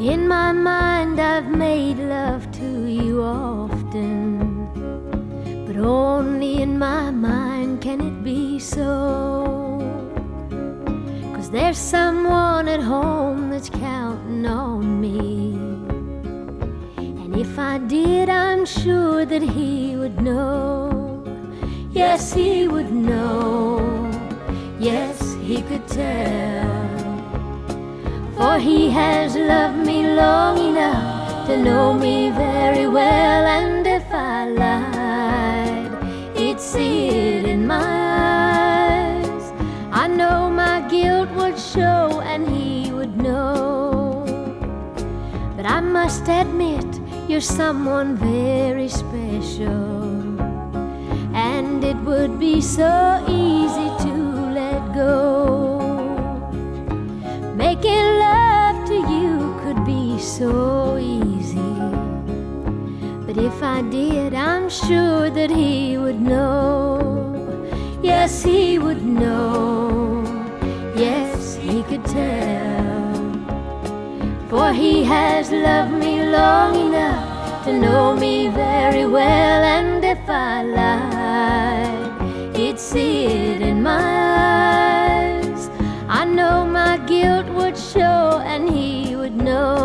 In my mind I've made love to you often, but only in my mind can it be so. 'Cause there's someone at home that's counting on me, and if I did, I'm sure that he would know. Yes, he would know. Yes, he could tell. For he has loved me long enough to know me very well. And if I lied, he'd see it in my eyes. I know my guilt would show and he would know. But I must admit, you're someone very special, and it would be so easy to let go. Making love to you could be so easy, but if I did, I'm sure that he would know. Yes, he would know. Yes, he could tell. For he has loved me long enough to know me very well. And if I lied, he'd see it in my eyes. I know my guilt would show and he would know.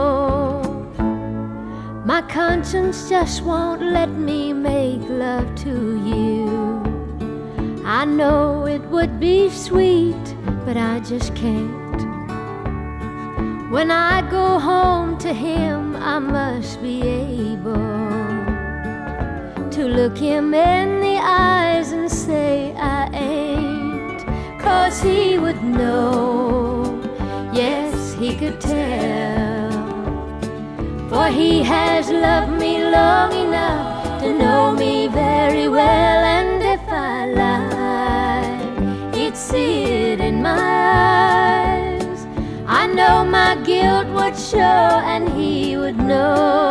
My conscience just won't let me make love to you. I know it would be sweet, but I just can't. When I go home to him, I must be able to look him in the eyes and say I ain't. 'Cause he would know. Yes, he could tell. For he has loved me long enough to know me very well. And if I lied, he'd see it in my eyes. I know my guilt would show and he would know.